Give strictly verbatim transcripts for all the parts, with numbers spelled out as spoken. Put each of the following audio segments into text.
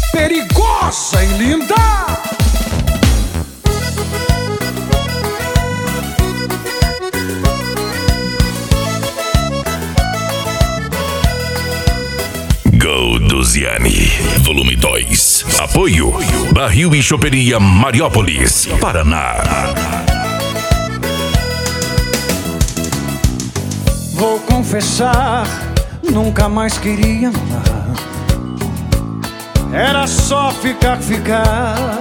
perigosa e linda. Golduziani, volume dois. Apoio Barril e Choperia Mariópolis, Paraná. Vou confessar, nunca mais queria amar. Era só ficar, ficar.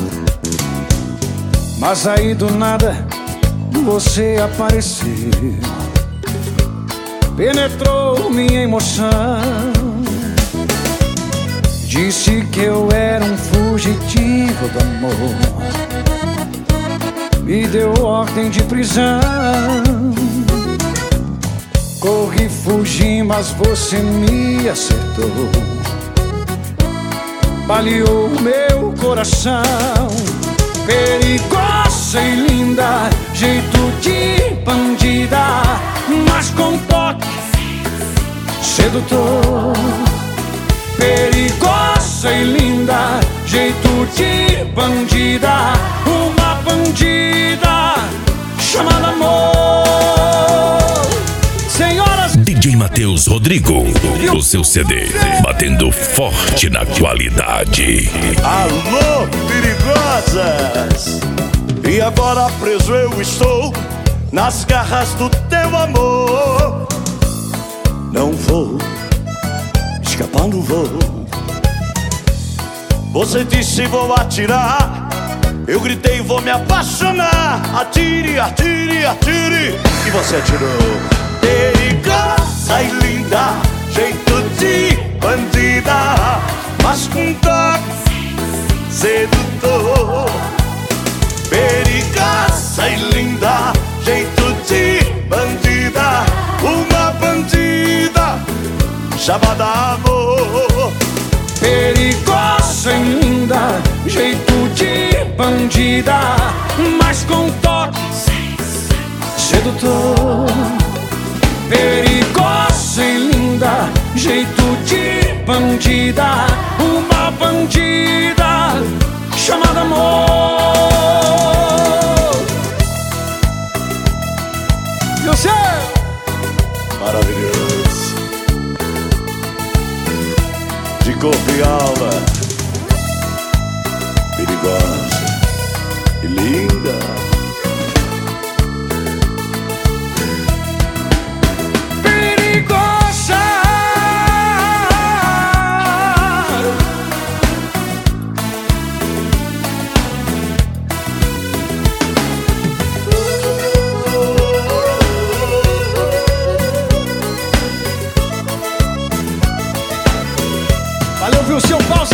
Mas aí do nada você apareceu, penetrou minha emoção. Disse que eu era um fugitivo do amor, me deu ordem de prisão. Corri, fugi, mas você me acertou, baleou meu coração. Perigosa e linda, jeito de bandida, mas com toque sedutor. Perigosa e linda, jeito de bandida, uma bandida chamada amor. Senhoras, D J Matheus Rodrigo, o seu C D, batendo forte na qualidade. Alô, perigosas! E agora preso eu estou nas garras do teu amor. Não vou escapar, não vou. Você disse vou atirar, eu gritei vou me apaixonar. Atire, atire, atire, e você atirou. Perigosa e linda, jeito de bandida, mas com toque sedutor. Perigosa e linda, jeito de bandida, uma bandida chamada amor. perigosa e linda, jeito de bandida, mas com toque sedutor. Perigosa e linda, jeito de bandida, uma bandida chamada amor. E o céu maravilhoso, de corpo e alma, perigosa e linda. Valeu, viu, seu Paulo?